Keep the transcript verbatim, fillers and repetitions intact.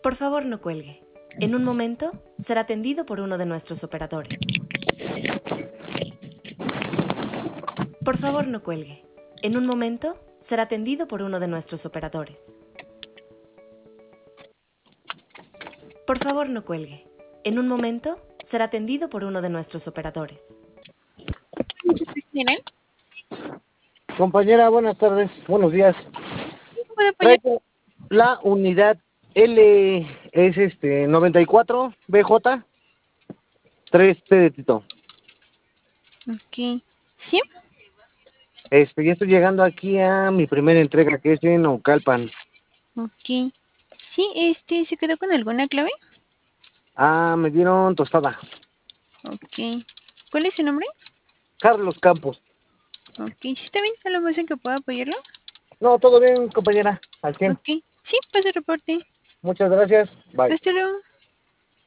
Por favor, no cuelgue. En un momento será atendido por uno de nuestros operadores. Por favor, no cuelgue. En un momento será atendido por uno de nuestros operadores. Por favor, no cuelgue. En un momento será atendido por uno de nuestros operadores. ¿Miren? Compañera, buenas tardes, buenos días. ¿Cómo puedo apoyar? Traigo la unidad L, es este, noventa y cuatro B J, tres T de Tito. Ok. ¿Sí? Este, ya estoy llegando aquí a mi primera entrega, que es en Naucalpan. Ok. Sí, este, ¿se quedó con alguna clave? Ah, me dieron tostada. Ok. ¿Cuál es su nombre? Carlos Campos. Ok, ¿sí está bien? ¿A lo más en que puedo apoyarlo? No, todo bien, compañera, al cien. Ok. Sí, pase el reporte. Muchas gracias, bye. Hasta luego.